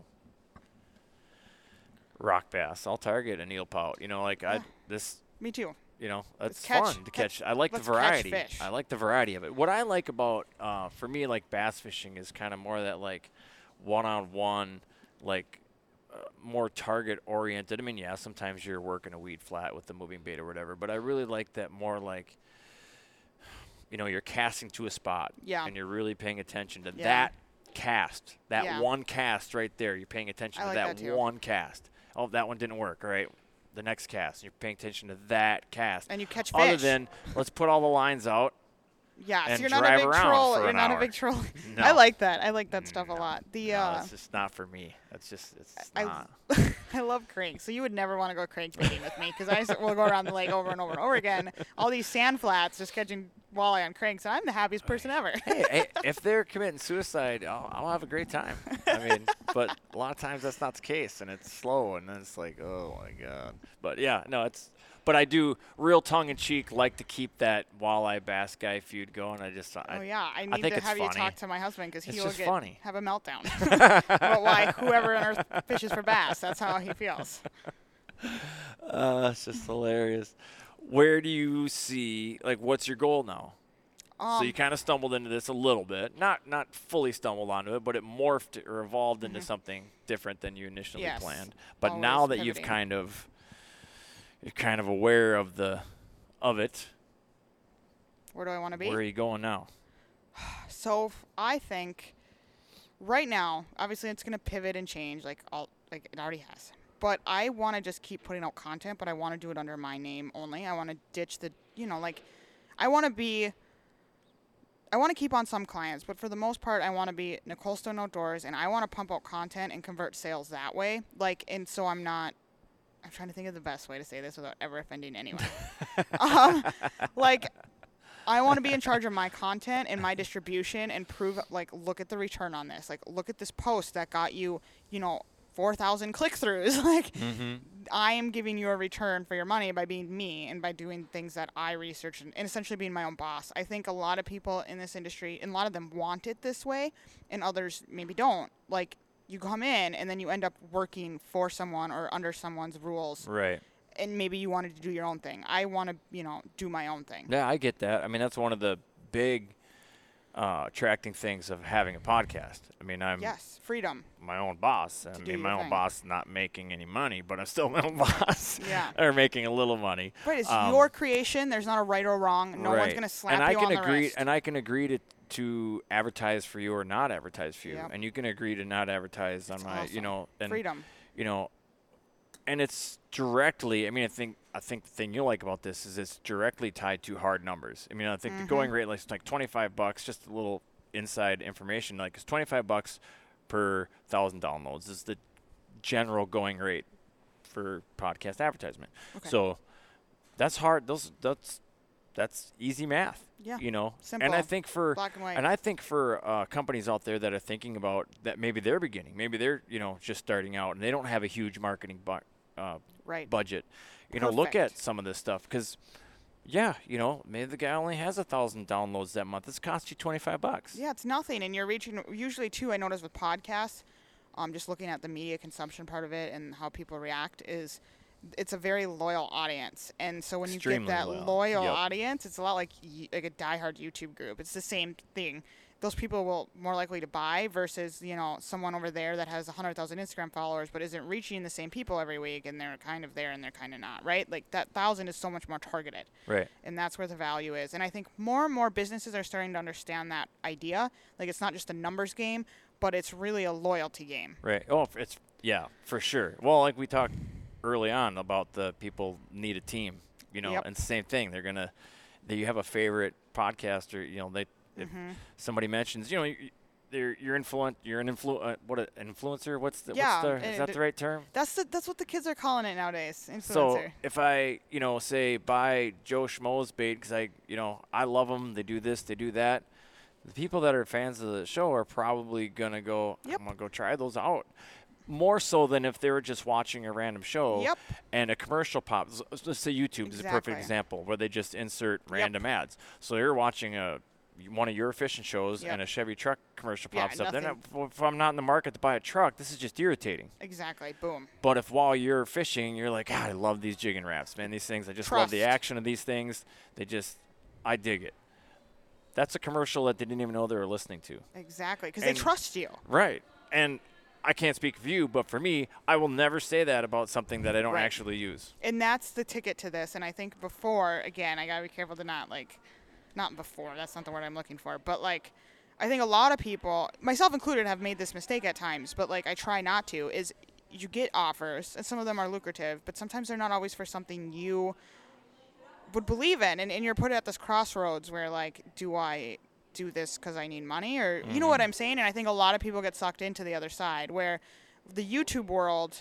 rock bass. I'll target a Neil pout. You know, like I Yeah. this. Me too. You know, Let's that's catch- fun to catch- catch. I like the let's catch variety. fish. I like the variety of it. What I like about, uh, for me, like bass fishing is kind of more that like one-on-one, like uh, more target oriented. I mean, yeah, sometimes you're working a weed flat with the moving bait or whatever, but I really like that more like, you know, you're casting to a spot. Yeah. And you're really paying attention to Yeah. that cast, that Yeah. one cast right there. You're paying attention I to like that, that too. one cast. Oh, that one didn't work. All right. The next cast. You're paying attention to that cast. And you catch Other fish. than let's put all the lines out. Yeah, so and you're not a drive big around troll. for You're an not hour. a big troll. No. I like that. I like that stuff a No. lot. The No, uh, it's just not for me. That's just it's I, not. I love crank. So you would never want to go crank baiting with me because I s- will go around the lake over and over and over again. All these sand flats just catching walleye on cranks, and I'm the happiest person ever. hey, hey, if they're committing suicide, I'll, I'll have a great time. I mean, but a lot of times that's not the case, and it's slow, and then it's like, oh my god. But yeah, no, it's. But I do, real tongue in cheek, like to keep that walleye bass guy feud going. I just, I, Oh yeah, I need think to it's have you funny. talk to my husband because It's he will just get funny. have a meltdown. But why? Whoever on earth fishes for bass, that's how he feels. Uh, it's just hilarious. Where do you see, like, what's your goal now? Um, so you kind of stumbled into this a little bit, not not fully stumbled onto it, but it morphed or evolved into something different than you initially Yes, planned. But always now that you've pivoting. kind of, you're kind of aware of the, of it. where do I want to be? Where are you going now? So f- I think right now, obviously it's gonna pivot and change, like all like it already has. But I want to just keep putting out content, but I want to do it under my name only. I want to ditch the, you know, like I want to be. I want to keep on some clients, but for the most part, I want to be Nicole Stone Outdoors, and I want to pump out content and convert sales that way. Like, and so I'm not I'm trying to think of the best way to say this without ever offending anyone. um, like, I want to be in charge of my content and my distribution and prove, like, look at the return on this. Like, look at this post that got you, you know, four thousand click-throughs. Like, Mm-hmm. I am giving you a return for your money by being me and by doing things that I research and, and essentially being my own boss. I think a lot of people in this industry, and a lot of them want it this way, and others maybe don't. Like, you come in and then you end up working for someone or under someone's rules. Right. And maybe you wanted to do your own thing. I want to, you know, do my own thing. Yeah, I get that. I mean, that's one of the big uh, attracting things of having a podcast. I mean, I'm Yes, freedom. my own boss. I do mean, your my own thing. boss not making any money, but I'm still my own boss. Yeah. Or making a little money. But it's Um, your creation. There's not a right or wrong. No right. one's going to slap and I you can on the agree, wrist. And I can agree to to advertise for you or not advertise for you, Yep. and you can agree to not advertise on It's my, you awesome. know, and freedom. you know, and it's directly. I mean, I think I think the thing you like about this is it's directly tied to hard numbers. I mean, I think the going rate, like, it's like twenty-five bucks, just a little inside information, like it's twenty-five bucks per thousand downloads is the general going rate for podcast advertisement. Okay. So that's hard. Those that's that's easy math. Yeah. You know, Simple. and I think for Black and white. and I think for uh, companies out there that are thinking about that, maybe they're beginning, maybe they're you know just starting out and they don't have a huge marketing bu- uh, Right. budget. You know, look at Perfect. some of this stuff because, yeah, you know, maybe the guy only has a thousand downloads that month. This costs you twenty-five bucks. Yeah, it's nothing, and you're reaching. Usually, too, I notice with podcasts, um, just looking at the media consumption part of it and how people react is, it's a very loyal audience, and so when Extremely you get that loyal. loyal Yep. audience, it's a lot like y- like a diehard YouTube group. It's the same thing. Those people will more likely to buy versus you know someone over there that has a hundred thousand Instagram followers but isn't reaching the same people every week, and they're kind of there and they're kind of not. Right? Like that thousand is so much more targeted. Right. And that's where the value is. And I think more and more businesses are starting to understand that idea. Like it's not just a numbers game, but it's really a loyalty game. Right. Oh, it's yeah, for sure. Well, like we talked early on about the people need a team, you know, Yep. and same thing. They're gonna, they, you have a favorite podcaster, you know, they, if Mm-hmm. somebody mentions, you know, you, they're you're influent, you're an influ, uh, what a, an influencer. What's the, Yeah, what's the, is and that it- the right term? That's the, that's what the kids are calling it nowadays. Influencer. So if I, you know, say buy Joe Schmo's bait because I, you know, I love them. They do this, they do that. The people that are fans of the show are probably gonna go. Yep. I'm gonna go try those out. More so than if they were just watching a random show. Yep. And a commercial pops. Let's say YouTube is a perfect Exactly. example where they just insert random ads. So you're watching a one of your fishing shows Yep. and a Chevy truck commercial Yeah, pops up. Then nothing- if, if I'm not in the market to buy a truck, this is just irritating. exactly. Boom. But if while you're fishing, you're like, God, I love these jigging wraps, man. These things, I just love the Trust. action of these things. They just, I dig it. That's a commercial that they didn't even know they were listening to. Exactly. Because they And- trust you. Right. And I can't speak for you, but for me, I will never say that about something that I don't Right. actually use. And that's the ticket to this. And I think before, again, I got to be careful to not like, not before, that's not the word I'm looking for, but like, I think a lot of people, myself included, have made this mistake at times, but like I try not to, is you get offers, and some of them are lucrative, but sometimes they're not always for something you would believe in. And, and you're put at this crossroads where like, do I do this because I need money? Or, you know what I'm saying? And I think a lot of people get sucked into the other side where the YouTube world,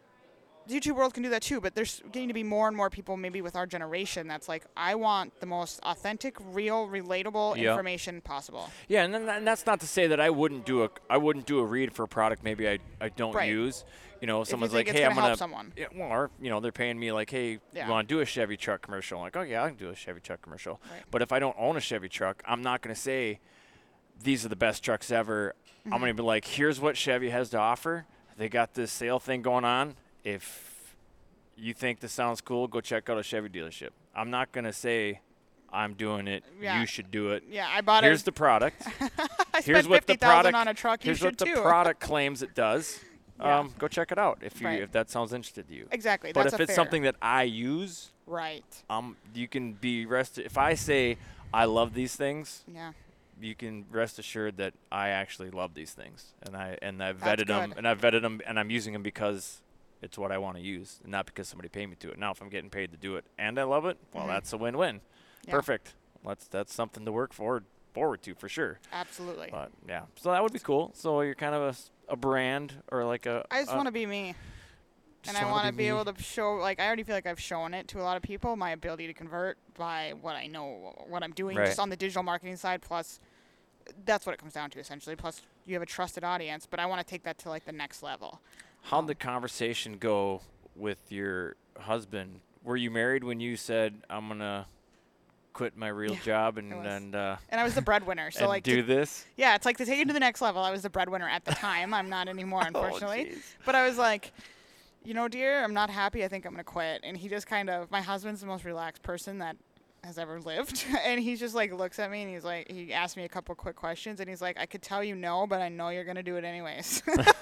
the YouTube world can do that too, but there's getting to be more and more people maybe with our generation that's like, I want the most authentic, real, relatable Yeah. information possible. Yeah, and, then, and that's not to say that I wouldn't do a I wouldn't do a read for a product maybe I, I don't Right. use. You know, someone's think like, it's hey, I'm gonna gonna help someone. Yeah, well, or you know, they're paying me like, hey, Yeah. you want to do a Chevy truck commercial? I'm like, oh yeah, I can do a Chevy truck commercial. Right. But if I don't own a Chevy truck, I'm not gonna say these are the best trucks ever. Mm-hmm. I'm gonna be like, here's what Chevy has to offer. They got this sale thing going on. If you think this sounds cool, go check out a Chevy dealership. I'm not gonna say I'm doing it. Yeah. You should do it. Yeah, I bought Here's it. the product. I Here's spent what the fifty thousand product on a truck. You Here's should what the too. product claims it does. Yeah. Um, go check it out if you Right. if that sounds interesting to you. Exactly. But That's if a it's fair. something that I use, Right. um, you can be rested. If I say I love these things, Yeah. you can rest assured that I actually love these things, and I and I've That's vetted them, good. and I've vetted them, and I'm using them because it's what I want to use, and not because somebody paid me to it. Now, if I'm getting paid to do it and I love it, well, Mhm. that's a win-win. Yeah. Perfect. That's that's something to work forward forward to for sure. Absolutely. But yeah, so that would be cool. So you're kind of a, s- a brand or like a. I just a- want to be me. And I want to be, be able to show, like, I already feel like I've shown it to a lot of people, my ability to convert by what I know, what I'm doing, right. just on the digital marketing side. Plus, that's what it comes down to, essentially. Plus, you have a trusted audience, but I want to take that to, like, the next level. How'd um, the conversation go with your husband? Were you married when you said, I'm going to quit my real yeah, job and and, uh, and I was the breadwinner. So, and like, do to, this? Yeah, it's like to take it to the next level. I was the breadwinner at the time. I'm not anymore, unfortunately. Oh, but I was like, you know, dear, I'm not happy. I think I'm going to quit. And he just kind of, my husband's the most relaxed person that has ever lived. And he just, like, looks at me and he's like, he asked me a couple quick questions. And he's like, I could tell you no, but I know you're going to do it anyways.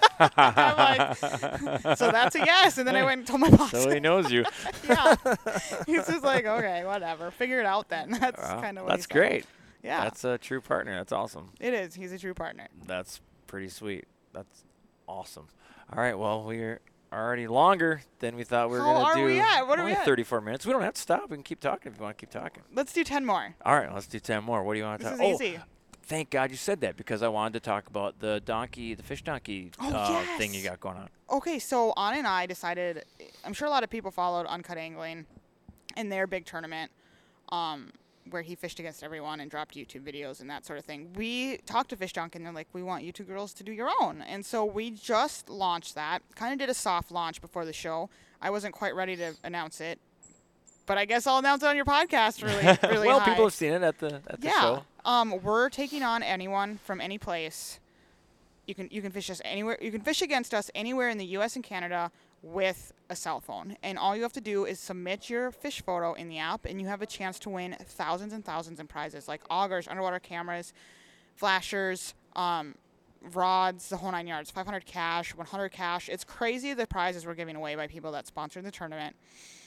I'm like, so that's a yes. And then I went and told my boss. So he knows you. Yeah. He's just like, okay, whatever. Figure it out then. That's Well, kind of what That's he said. great. Yeah. That's a true partner. That's awesome. It is. He's a true partner. That's pretty sweet. That's awesome. All right. Well, we're already longer than we thought we were How going to are do. we at? What are Only we at? thirty-four minutes. We don't have to stop. We can keep talking if you want to keep talking. Let's do ten more. All right. Let's do ten more. What do you want to This talk is Oh, easy. thank God you said that because I wanted to talk about the donkey, the fish donkey Oh, uh, thing you yes. got going on. Okay, so Anna and I decided, I'm sure a lot of people followed Uncut Angling in their big tournament um, where he fished against everyone and dropped YouTube videos and that sort of thing. We talked to Fish Dunk and they're like, we want you two girls to do your own. And so we just launched that, kind of did a soft launch before the show. I wasn't quite ready to announce it, but I guess I'll announce it on your podcast really, really well, high. people have seen it at the at the Yeah. show. Um, we're taking on anyone from any place. You can you can fish us anywhere. You can fish against us anywhere in the U S and Canada with a cell phone. And all you have to do is submit your fish photo in the app, and you have a chance to win thousands and thousands in prizes like augers, underwater cameras, flashers, um, rods, the whole nine yards. five hundred cash, one hundred cash. It's crazy the prizes we're giving away by people that sponsor the tournament.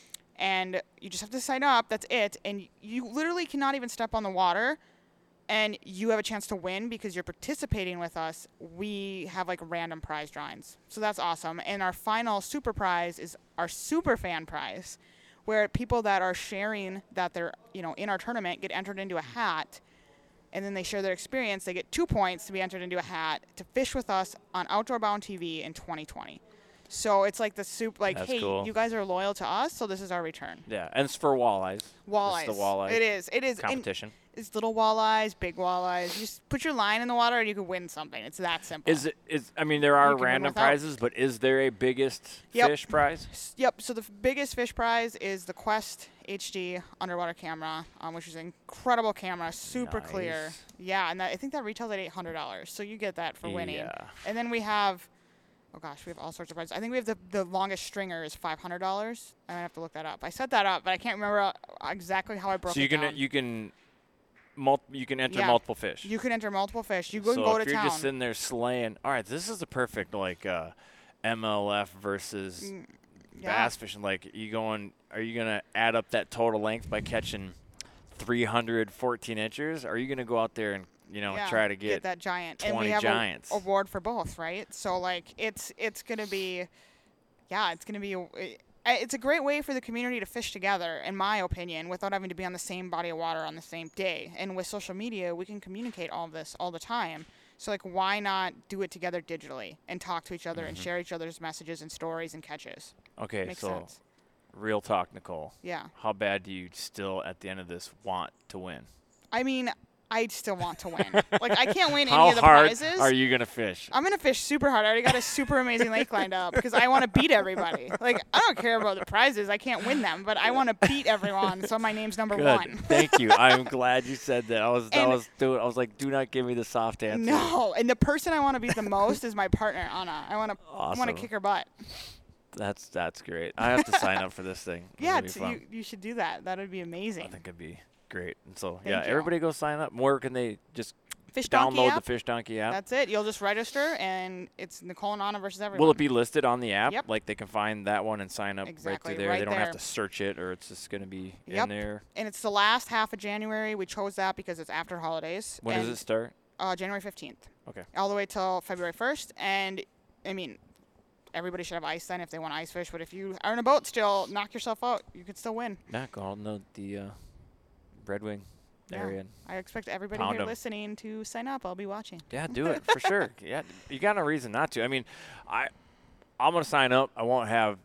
And you just have to sign up. That's it. And you literally cannot even step on the water. And you have a chance to win because you're participating with us. We have like random prize drawings. So that's awesome. And our final super prize is our super fan prize, where people that are sharing that they're, you know, in our tournament get entered into a hat. And then they share their experience. They get two points to be entered into a hat to fish with us on Outdoor Bound T V in twenty twenty. So it's like the soup, like, That's hey, cool. you guys are loyal to us, so this is our return. Yeah, and it's for walleyes. Walleyes. It's the walleye It is. It is. And competition. it's little walleyes, big walleyes. You just put your line in the water and you can win something. It's that simple. Is it is I mean there are You can win random without. prizes, but is there a biggest Yep. fish prize? S- Yep. So the f- biggest fish prize is the Quest H D underwater camera, um, which is an incredible camera, super clear. Nice. Yeah, and that, I think that retails at eight hundred dollars. So you get that for winning. Yeah. And then we have, oh gosh, we have all sorts of prizes. I think we have the, the longest stringer is five hundred dollars. I might have to look that up. I set that up, but I can't remember uh, exactly how I broke So you it can down. you can mul- you can enter Yeah. multiple fish. You can enter multiple fish. You go so and go if to you're town. just sitting there slaying, all right, this is a perfect like uh, M L F versus Mm, yeah. bass fishing. Like you going, are you gonna add up that total length by catching three hundred fourteen inchers? Or are you gonna go out there and you know Yeah, try to get, that giant. And we twenty have giants? a award for both, right? So like it's it's gonna be, yeah, it's gonna be. a- it- It's a great way for the community to fish together, in my opinion, without having to be on the same body of water on the same day. And with social media, we can communicate all of this all the time. So like, why not do it together digitally and talk to each other and share each other's messages and stories and catches? Okay, Makes so sense. real talk, Nicole. Yeah. How bad do you still at the end of this want to win? I mean, I still want to win. Like I can't win How any of the hard prizes. are you gonna fish? I'm gonna fish super hard. I already got a super amazing lake lined up because I want to beat everybody. Like I don't care about the prizes. I can't win them, but I want to beat everyone. So my name's number Good. one. Thank you. I'm glad you said that. I was I And- was doing I was like, do not give me the soft answer. No, and the person I want to beat the most is my partner Anna. I want to I want Awesome. to kick her butt. That's that's great. I have to sign up for this thing. It's Yeah, gonna be t- fun. you you should do that. That would be I amazing. think it'd be great. And so Thank yeah, you. everybody go sign up. Where can they just Fish Donkey download app. the Fish Donkey app? That's it. You'll just register, and it's Nicole and Anna versus everyone. Will it be listed on the app? Yep. Like they can find that one and sign up Exactly, right through there. right they don't there. have to search it, or it's just gonna be Yep. in there. And it's the last half of January. We chose that because it's after holidays. When and does it start? Uh, January fifteenth. Okay. All the way till February first. And, I mean, everybody should have ice then if they want to ice fish. But if you are in a boat still, knock yourself out. You could still win. Yeah, go on the the uh, Red Wing Yeah. area. I expect everybody Pound here 'em. listening to sign up. I'll be watching. Yeah, do it for sure. Yeah, you got no reason not to. I mean, I I'm gonna sign up. I won't have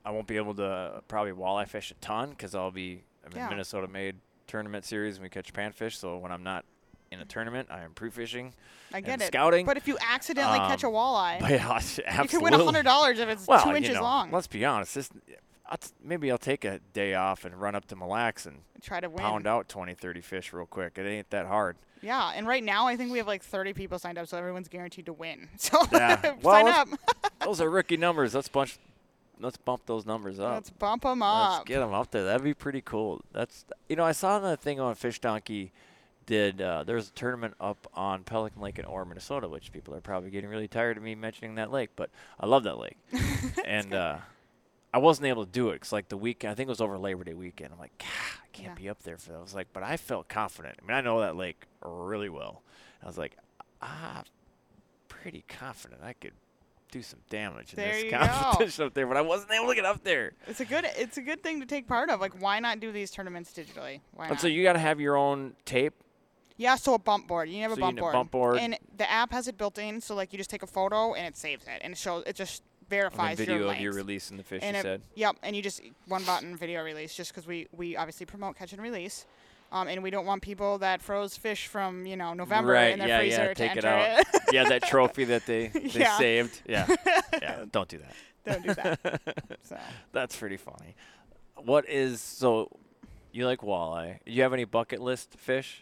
I won't be able to probably walleye fish a ton because I'll be I'm Yeah. in Minnesota Made tournament series and we catch panfish. So when I'm not in a tournament, I am pre-fishing I get and it. scouting. But if you accidentally catch a Um, walleye, But yeah, absolutely. you could win a hundred dollars if it's well, two you inches know, long. Let's be honest. This, I'll t- maybe I'll take a day off and run up to Mille Lacs and Try to win. pound out twenty, thirty fish real quick. It ain't that hard. Yeah, and right now I think we have like thirty people signed up, so everyone's guaranteed to win. So Yeah. sign Well, up. Those are rookie numbers. Let's bunch. Let's bump those numbers up. Let's bump them Let's up. get them up there. That'd be pretty cool. That's you know I saw the thing on Fish Donkey. Did uh, there's a tournament up on Pelican Lake in Orr, Minnesota, which people are probably getting really tired of me mentioning that lake, but I love that lake. and uh, I wasn't able to do it because like the weekend, I think it was over Labor Day weekend. I'm like, God, I can't Yeah. be up there for that. I was like, but I felt confident. I mean, I know that lake really well. I was like, ah, pretty confident I could do some damage in There this you go. competition up there, but I wasn't able to get up there. It's a good it's a good thing to take part of. Like, why not do these tournaments digitally? Why And not? so you got to have your own tape. Yeah, so a bump board. You have So a you bump need a board. bump board. And the app has it built in, so like you just take a photo and it saves it, and it shows it just And verifies then video your of you length. releasing the fish, and you it, said. Yep, and you just one button video release, just because we we obviously promote catch and release, um, and we don't want people that froze fish from you know November right, in their yeah, freezer yeah, to take it enter out. it. Yeah, that trophy that they, they Yeah. saved. Yeah. Yeah, don't do that. Don't do that. So That's pretty funny. What is, so you like walleye. You have any bucket list fish?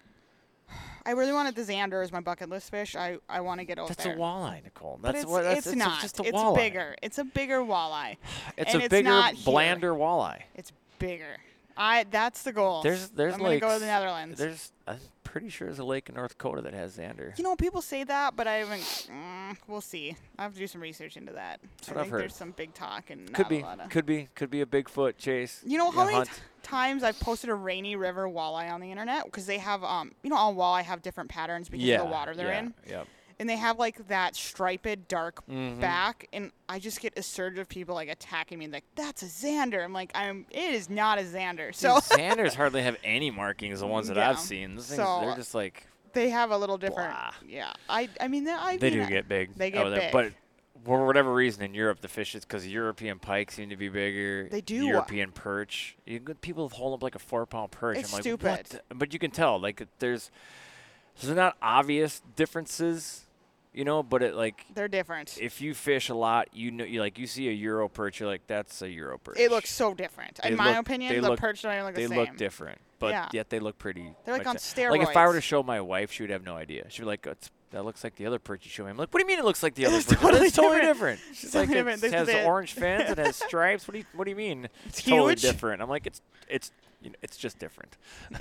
I really wanted the Xander as my bucket list fish. I, I want to get out That's there. a walleye, Nicole. But That's it's, what that's it's it's not. just a it's walleye. bigger. It's a bigger walleye. It's and a it's bigger, not here. blander walleye. It's bigger. I that's the goal. There's there's I'm like gonna go to the Netherlands. There's I'm pretty sure there's a lake in North Dakota that has Xander. You know, people say that, but I haven't. Mm, we'll see. I have to do some research into that. That's I what I've think heard. there's some big talk and Could not be, a lot of. could be, could be a Bigfoot chase. You know how many hunt. t- times I've posted a Rainy River walleye on the internet because they have, um, you know, all walleye have different patterns because yeah, of the water they're yeah, in, Yep. and they have like that striped dark Mhm. back, and I just get a surge of people like attacking me like that's a Xander. I'm like I'm. It is not a Xander. Dude, So Xanders hardly have any markings. The ones that Yeah. I've seen, those things, So- they're just like they have a little different. Blah. Yeah. I. I mean, I. they mean, do I- get big. They get over there. big. But for whatever reason in Europe, the fish is because European pike seem to be bigger. They do. European perch. You get people hold up like a four pound perch. It's I'm like, stupid. what? the- But you can tell like there's there's not obvious differences, you know. But it like They're different. if you fish a lot, you know, you like you see a Euro perch, you're like that's a Euro perch. It looks so different. They In my look- opinion, they the look- perch don't even look They the same. look different, but Yeah. yet they look pretty. They're like on the- Like if I were to steroids. show my wife, she would have no idea. She'd be like, "It's- "That looks like the other perch you showed me." I'm like, "What do you mean it looks like the other It's perch? totally It's totally different. different." She's It's like, totally "It different. This has is it." orange fins. It has stripes. What do you What do you mean? It's totally huge. different." I'm like, "It's it's you know, it's just different."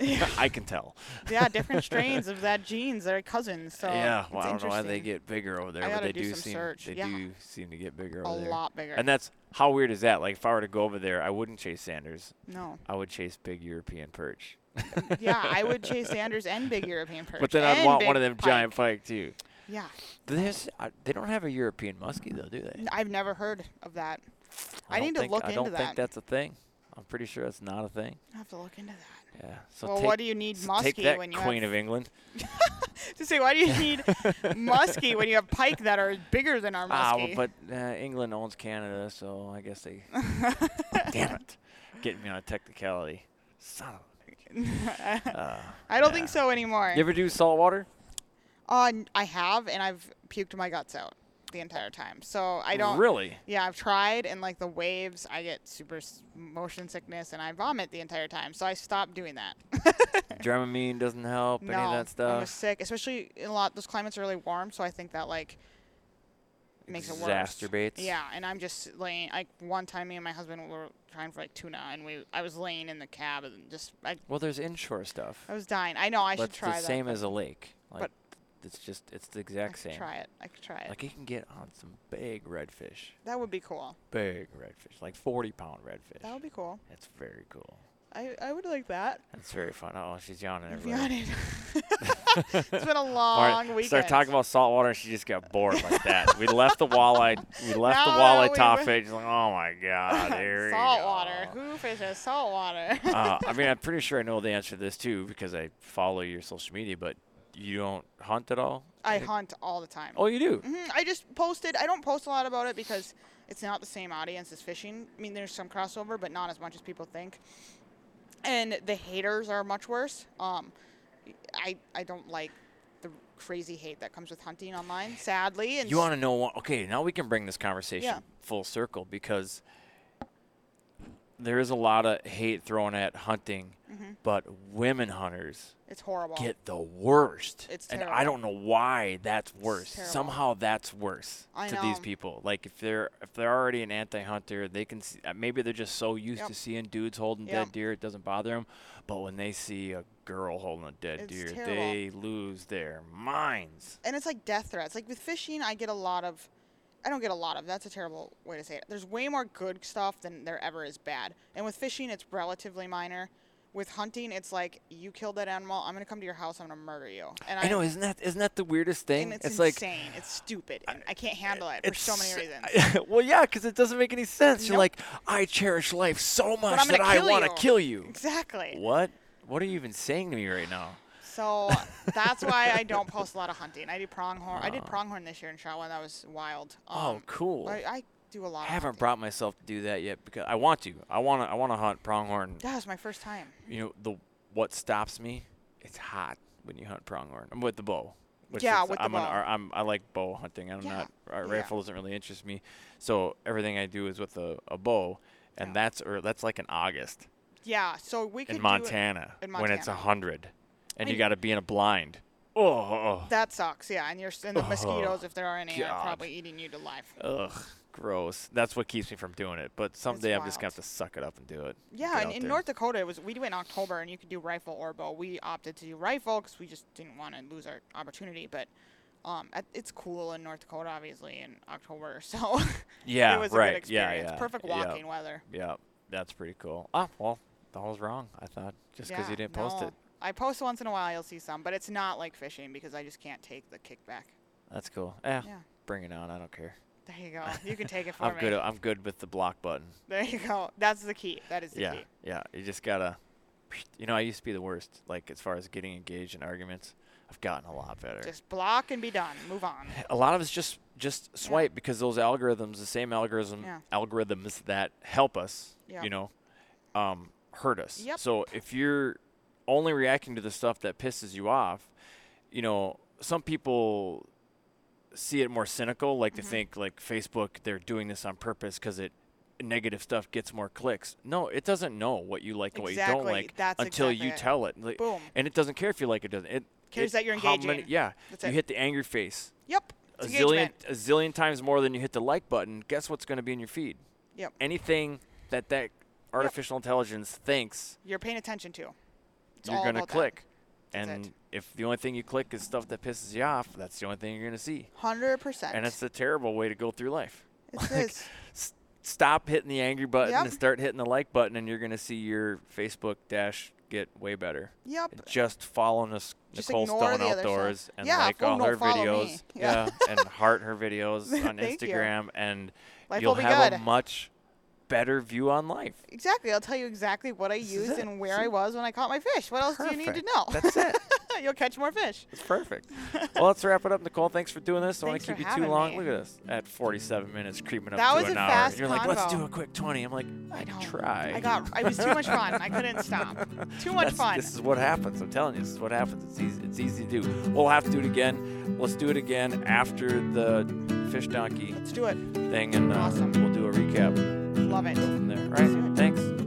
I can tell. Yeah, different strains of that genes. They're cousins. So yeah, it's well, I don't know why they interesting. get bigger over there, I but gotta they do do some seem search. they Yeah. do seem to get bigger a over there. lot bigger. And that's how weird is that? Like if I were to go over there, I wouldn't chase Sanders. no. I would chase big European perch. Yeah, I would chase Sanders and big European perch. But then I'd and want big one of them pike. giant pike too. Yeah, There's, uh, they don't have a European muskie though, do they? N- I've never heard of that. I don't need to think- look I into don't that. think that's a thing. I'm pretty sure that's not a thing. I have to look into that. Yeah. So well, take, what do you need so muskie take that, when you Queen have of England. to say? Why do you need muskie when you have pike that are bigger than our Ah, well, muskie? but uh, England owns Canada, so I guess they. Damn it, getting me on a technicality. Son of a. Uh, I don't yeah. think so anymore. You ever do saltwater? Uh, n- I have, and I've puked my guts out the entire time. So I don't. Really? Yeah, I've tried, and like the waves, I get super s- motion sickness, and I vomit the entire time. So I stopped doing that. Dramamine doesn't help. no, any of that I was stuff. sick, especially in a lot. Those climates are really warm, so I think that like makes it worse. Exacerbates. Yeah, and I'm just laying. Like one time, me and my husband were trying for like tuna, and we I was laying in the cab and just I Well, there's inshore stuff. I was dying. I know I but should try it's the that. same but as a lake. Like, but- it's just it's the I exact could same. try it. I could try it. Like you can get on some big redfish, that would be cool. big redfish, like forty pound redfish. That would be cool. It's very cool. I I would like that. It's very fun. Oh, she's yawning If everywhere. you had it. It's been a All long right, weekend. start talking about saltwater, and she just got bored like that. We left the walleye. We left the No, walleye we top went- fish. She's like, oh my god, here saltwater. we go. Who fishes saltwater? uh, I mean, I'm pretty sure I know the answer to this too because I follow your social media. But you don't hunt at all? I hunt all the time. Oh, you do. hmm I just posted. I don't post a lot about it because It's not the same audience as fishing. I mean, there's some crossover, but not as much as people think. And the haters are much worse. Um, I I don't like the crazy hate that comes with hunting online, sadly. And You want to know what? Okay, now we can bring this conversation Yeah. full circle because there is a lot of hate thrown at hunting, mm-hmm. but women hunters It's horrible. get the worst. It's and terrible. I don't know why that's worse. terrible. Somehow that's worse I to know. these people. Like if they're if they're already an anti-hunter, they can see, uh, maybe they're just so used Yep. to seeing dudes holding Yep. dead deer, it doesn't bother them. But when they see a girl holding a dead It's deer, terrible. they lose their minds. And it's like death threats. Like with fishing, I get a lot of. I don't get a lot of. That's a terrible way to say it. There's way more good stuff than there ever is bad. And with fishing, it's relatively minor. With hunting, it's like you killed that animal. I'm gonna come to your house. I'm gonna murder you. And I know, isn't that isn't that the weirdest thing? And it's, like insane. It's stupid. And I can't handle it for it's so many reasons. well, yeah, because it doesn't make any sense. You're Nope. like, I cherish life so much I'm that gonna I kill want to you. kill you. Exactly. What? What are you even saying to me right now? So that's why I don't post a lot of hunting. I do pronghorn. I did Oh. pronghorn this year in Shotwell. That was wild. Oh, Um, cool. I, I do a lot. I of haven't hunting. brought myself to do that yet because I want to. I want to. I want to hunt pronghorn. That was my first time. You know, the what stops me? It's hot when you hunt pronghorn. I'm with the bow. which Yeah, is- with the I'm an bow. ar- I'm, I like bow hunting. I'm Yeah, not. A yeah. rifle doesn't really interest me. So everything I do is with a, a bow, and Yeah. that's or that's like in August Yeah. So we could in do it- Montana, in when it's a Montana. hundred, and you mean- got to be in a blind. Oh, That sucks. Yeah, and you're s- and the Oh, mosquitoes, if there are any, are God. probably eating you to life. ugh, gross. That's what keeps me from doing it. But someday I'm just gonna wild. have to suck it up and do it. Yeah, Get and out in there. North Dakota, it was we went in October, and you could do rifle or bow. We opted to do rifle because we just didn't want to lose our opportunity. But um, at, it's cool in North Dakota, obviously, in October. So Yeah, it was a right. good Yeah, experience. yeah, Perfect yeah. walking weather. Yeah, that's pretty cool. Ah, well, that was wrong. I thought just because yeah, you didn't post no. it. I post once in a while, you'll see some, but it's not like fishing because I just can't take the kickback. That's cool. Eh, Yeah. bring it on. I don't care. There you go. You can take it for I'm me. good. I'm good with the block button. There you go. That's the key. That is the Yeah, key. yeah. You just gotta. You know, I used to be the worst. Like as far as getting engaged in arguments, I've gotten a lot better. Just block and be done. Move on. A lot of it's just just swipe because those algorithms, the same algorithm Yeah. algorithms that help us, Yeah. you know, um, hurt us. Yep. So if you're only reacting to the stuff that pisses you off, you know, some people see it more cynical, like Mm-hmm. to think like Facebook, they're doing this on purpose because it negative stuff gets more clicks. No, it doesn't know what you like and what you don't Exactly. like That's until exactly you it. tell it. Like, Boom. and it doesn't care if you like it, doesn't it? Cares it, that you're how many- engaging. yeah. That's you it. hit the angry face Yep. a It's zillion engagement. a zillion times more than you hit the like button. Guess what's going to be in your feed? Yep. Anything that that artificial intelligence thinks You're paying attention to. It's you're all going to about that. click. That's And it. if the only thing you click is stuff that pisses you off, that's the only thing you're going to see. one hundred percent. And it's a terrible way to go through life. It Like, is. s- stop hitting the angry button Yep. and start hitting the like button, and you're going to see your Facebook dash get way better. Yep. And just follow Nic- Just Nicole ignore Stone the other Outdoors stuff. and Yeah, like fo- all no, her follow me. videos. Yeah. Yeah, and heart her videos on Thank you. Instagram, and Life you'll will be have good. a much better view on life. Exactly. I'll tell you exactly what I is used it. and where See? I was when I caught my fish. What else do you need to Perfect. know? That's it. You'll catch more fish. It's perfect. Well, let's wrap it up, Nicole. Thanks for doing this. I don't want Thanks to keep for you too having long. me. Look at us at forty-seven minutes, creeping up That to was an a hour. fast And you're like, let's convo. do a quick twenty. I'm like, I, I can know. try. I got. It was too much fun. I couldn't stop. Too much That's- fun. This is what happens. I'm telling you, this is what happens. It's easy. It's easy to do. We'll have to do it again. Let's do it again after the fish donkey Let's do it. thing, and uh, Awesome. we'll do a recap Love it. from there. All Let's do right. it. Thanks.